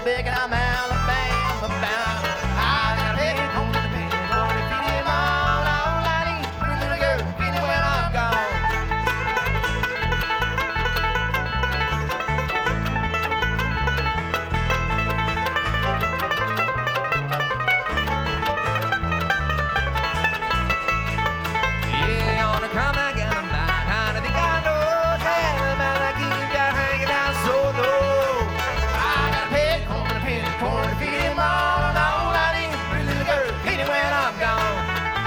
big and I'm Alabama bound. I got a head home to the bed, gonna feed him all I need. Pretty little girl, feed him when I'm gone. Yeah, on the come I got a mind, honey, think I know. Tell man, I keep you hanging out so low. I got a pig home and a penny corn to feed him all I need. Pretty little girl, feed him when I'm gone.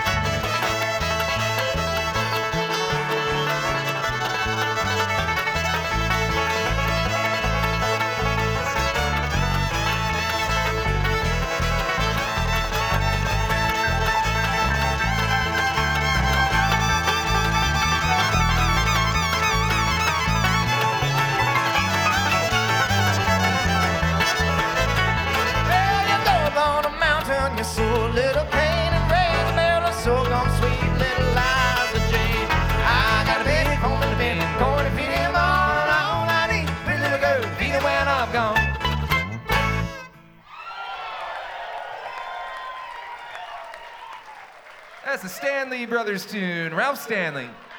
You're so little pain and rain, Maryland, so gone sweet little Liza Jane. I got a big home in the bin, going to feed him all I need. Pretty little girl, feed him when I'm gone. That's the Stanley Brothers tune, Ralph Stanley.